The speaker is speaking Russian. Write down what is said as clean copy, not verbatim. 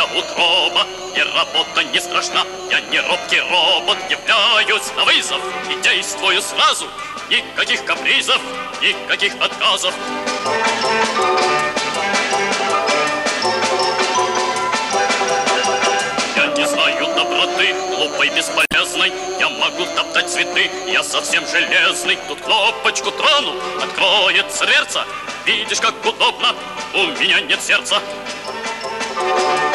утроба, и работа не страшна. Я не робкий робот, являюсь на вызов и действую сразу. Никаких капризов, никаких отказов. Я не знаю доброты, глупой, бесполезной. Я могу топтать цветы, я совсем железный. Тут кнопочку трону, откроется дверца. Видишь, как удобно, у меня нет сердца.